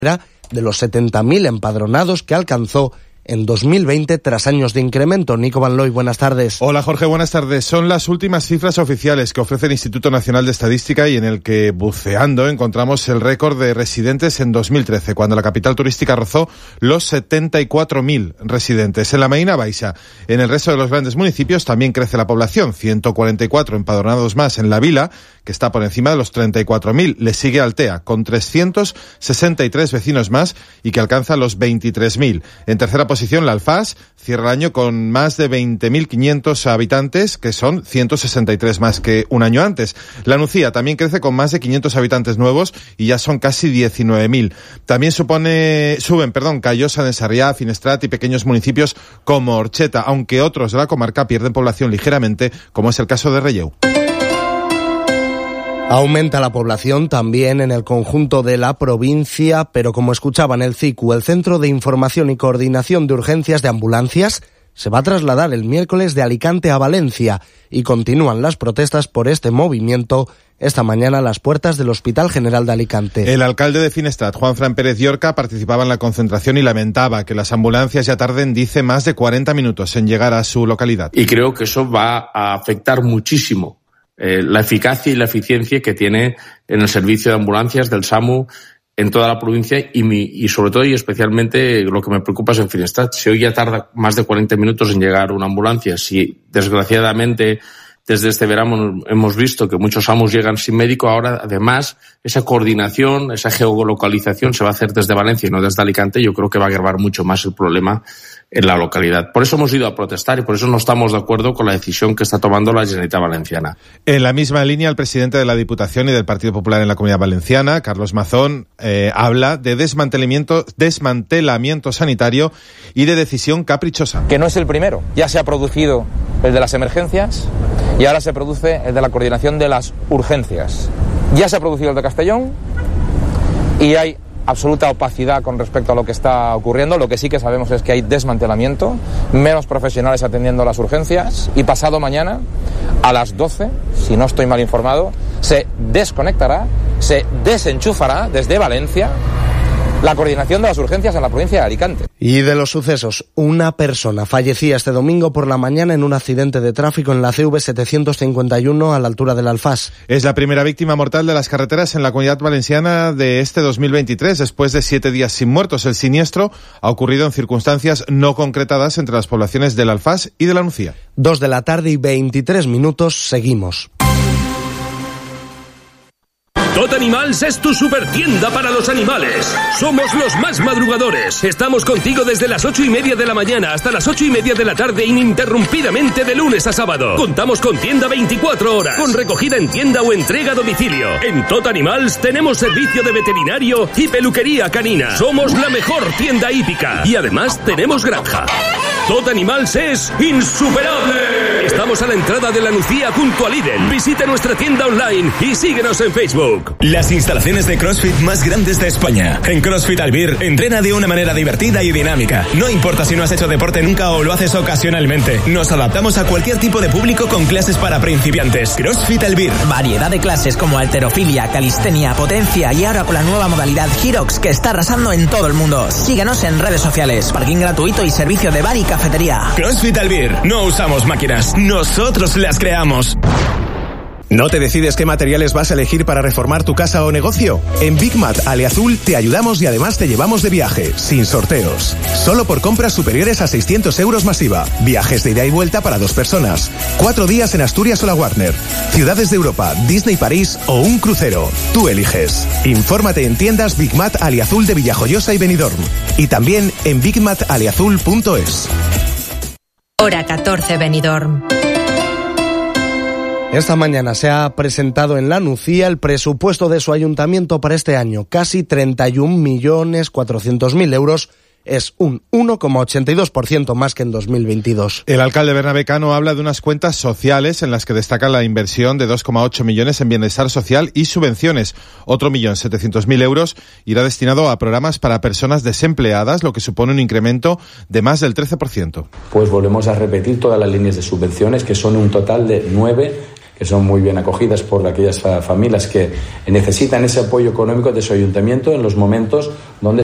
de los 70.000 empadronados que alcanzó en 2020 tras años de incremento. Nico Van Looy, buenas tardes. Hola Jorge, buenas tardes. Son las últimas cifras oficiales que ofrece el Instituto Nacional de Estadística y en el que, buceando, encontramos el récord de residentes en 2013, cuando la capital turística rozó los 74.000 residentes. En la Marina Baixa, en el resto de los grandes municipios también crece la población, 144 empadronados más en La Vila, que está por encima de los 34.000. Le sigue Altea, con 363 vecinos más y que alcanza los 23.000. En tercera posición, la Alfás cierra el año con más de 20.500 habitantes, que son 163 más que un año antes. La Nucía también crece con más de 500 habitantes nuevos y ya son casi 19.000. También suben Callosa de Sarriá, Finestrat y pequeños municipios como Orcheta, aunque otros de la comarca pierden población ligeramente, como es el caso de Relleu. Aumenta la población también en el conjunto de la provincia, pero como escuchaban el CICU, el Centro de Información y Coordinación de Urgencias de Ambulancias se va a trasladar el miércoles de Alicante a Valencia y continúan las protestas por este movimiento esta mañana a las puertas del Hospital General de Alicante. El alcalde de Finestrat, Juanfran Pérez Llorca, participaba en la concentración y lamentaba que las ambulancias ya tarden, dice, más de 40 minutos en llegar a su localidad. Y creo que eso va a afectar muchísimo la eficacia y la eficiencia que tiene en el servicio de ambulancias del SAMU en toda la provincia y sobre todo y especialmente lo que me preocupa es en Finestrat. Si hoy ya tarda más de 40 minutos en llegar una ambulancia, si desgraciadamente desde este verano hemos visto que muchos SAMUs llegan sin médico, ahora además esa coordinación, esa geolocalización se va a hacer desde Valencia y no desde Alicante. Yo creo que va a agravar mucho más el problema en la localidad. Por eso hemos ido a protestar y por eso no estamos de acuerdo con la decisión que está tomando la Generalitat Valenciana. En la misma línea, el presidente de la Diputación y del Partido Popular en la Comunidad Valenciana, Carlos Mazón, habla de desmantelamiento sanitario y de decisión caprichosa. Que no es el primero. Ya se ha producido el de las emergencias y ahora se produce el de la coordinación de las urgencias. Ya se ha producido el de Castellón y hay absoluta opacidad con respecto a lo que está ocurriendo. Lo que sí que sabemos es que hay desmantelamiento, menos profesionales atendiendo las urgencias y pasado mañana a las 12, si no estoy mal informado, se desconectará, se desenchufará desde Valencia la coordinación de las urgencias en la provincia de Alicante. Y de los sucesos, una persona fallecía este domingo por la mañana en un accidente de tráfico en la CV 751 a la altura del Alfás. Es la primera víctima mortal de las carreteras en la Comunidad Valenciana de este 2023, después de 7 días sin muertos. El siniestro ha ocurrido en circunstancias no concretadas entre las poblaciones del Alfás y de la Nucía. 2 de la tarde y 23 minutos, seguimos. Tot Animals es tu supertienda para los animales. Somos los más madrugadores. Estamos contigo desde las 8:30 de la mañana hasta las 8:30 de la tarde ininterrumpidamente de lunes a sábado. Contamos con tienda 24 horas, con recogida en tienda o entrega a domicilio. En Tot Animals tenemos servicio de veterinario y peluquería canina. Somos la mejor tienda hípica y además tenemos granja. Tot Animals es insuperable. Estamos a la entrada de la Nucía junto a Lidl. Visita nuestra tienda online y síguenos en Facebook. Las instalaciones de CrossFit más grandes de España. En CrossFit Albir, entrena de una manera divertida y dinámica. No importa si no has hecho deporte nunca o lo haces ocasionalmente. Nos adaptamos a cualquier tipo de público con clases para principiantes. CrossFit Albir. Variedad de clases como halterofilia, calistenia, potencia y ahora con la nueva modalidad Hyrox que está arrasando en todo el mundo. Síguenos en redes sociales. Parking gratuito y servicio de bar y cafetería. CrossFit Albir. No usamos máquinas. Nosotros las creamos. ¿No te decides qué materiales vas a elegir para reformar tu casa o negocio? En Big Mat Aliazul te ayudamos y además te llevamos de viaje, sin sorteos. Solo por compras superiores a 600 euros masiva. Viajes de ida y vuelta para 2 personas. 4 días en Asturias o la Warner. Ciudades de Europa, Disney París o un crucero. Tú eliges. Infórmate en tiendas Big Mat Aliazul de Villajoyosa y Benidorm. Y también en bigmataliazul.es. Hora 14 Benidorm. Esta mañana se ha presentado en la Nucía el presupuesto de su ayuntamiento para este año, casi 31.400.000 euros. Es un 1,82% más que en 2022. El alcalde Bernabé Cano habla de unas cuentas sociales en las que destaca la inversión de 2,8 millones en bienestar social y subvenciones. Otro 1.700.000 euros irá destinado a programas para personas desempleadas, lo que supone un incremento de más del 13%. Pues volvemos a repetir todas las líneas de subvenciones, que son un total de 9 que son muy bien acogidas por aquellas familias que necesitan ese apoyo económico de su ayuntamiento en los momentos donde